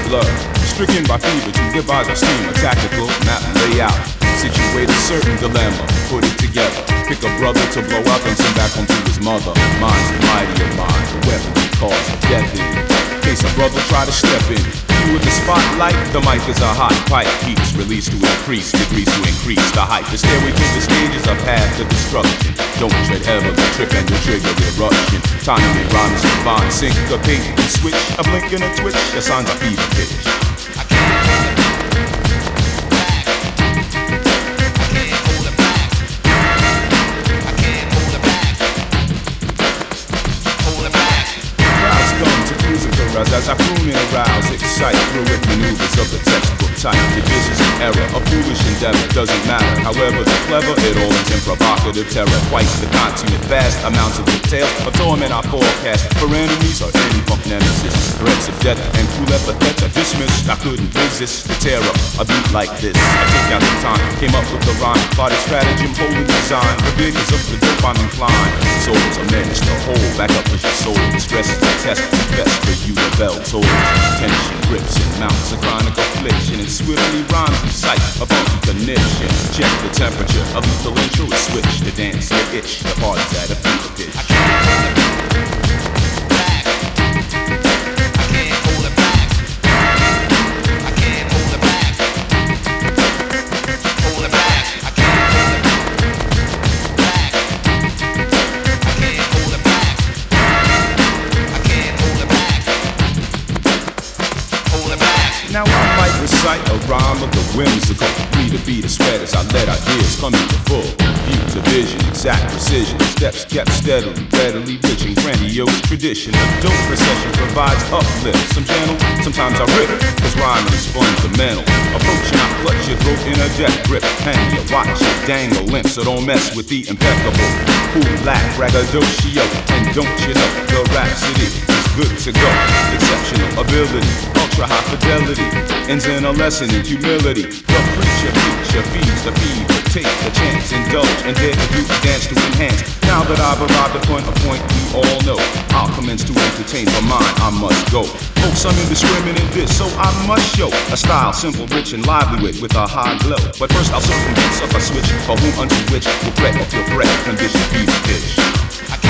blur. Stricken by fever to devise a scheme, a tactical map layout. Situate a certain dilemma, put it together. Pick a brother to blow out, then send back home to his mother. Mine's the mighty of mine, the weapon that causes death in. In case a brother try to step in, you with the spotlight, the mic is a hot pipe. Heat's released to increase, degrees to increase the height. The stairway to the stage is a path to destruction. Don't tread heavily, trip and you'll trigger eruption. Timing and rhymes combine, syncopate and switch. A blink and a twitch, the signs are fever pitch. As I croon and arouse, excite, fluid maneuvers of the textbook type. Divisions and error, a foolish endeavor, doesn't matter. However, the clever, it all ends in provocative terror. Quite the continent, vast amounts of detail. A torment I forecast for enemies or any funk nemesis. Threats of death and cruel epithets are dismissed. I couldn't resist the terror, a beat like this. I took out the time, came up with the rhyme, plotted stratagem, holy design. The biggest of the dope I'm inclined. Souls are meant to hold back up with your soul. The stress is the test, confess for you. Bell tolls, tension grips and mounts a chronic affliction, and swiftly rhymes in sight a funky connection. Check the temperature, a lethal intro is switch. The dance, your itch, the party's at a fever pitch. I can't hold it back. I can't hold it back. Hold it back. I can't hold it back. I can't hold it back. I can't hold it back. Now I might recite a rhyme of the whimsical. Free to be the sweat as I let ideas come into full view to vision, exact precision. Steps kept steadily, readily reaching grandiose tradition. A dope procession provides uplift. Some gentle, sometimes I rip, cause rhyming is fundamental. Approaching, I clutch your throat in a death grip. Hang you, watch it, dangle limp, so don't mess with the impeccable. Cool, lack, braggadocio, and don't you know, the rhapsody is good to go. Exceptional ability, ultra high fidelity, ends in a lesson in humility. The preacher, feeds the fever, take the chance, indulge, and dare to do the dance to enhance. Now that I've arrived upon a point we all know, I'll commence to entertain for mine, I must go. Folks, I'm indiscriminate in this, so I must show a style simple, rich, and lively with a high glow. But first I'll circumvent, sucker switch, for whom unto which will fret or feel threat, condition fever pitch.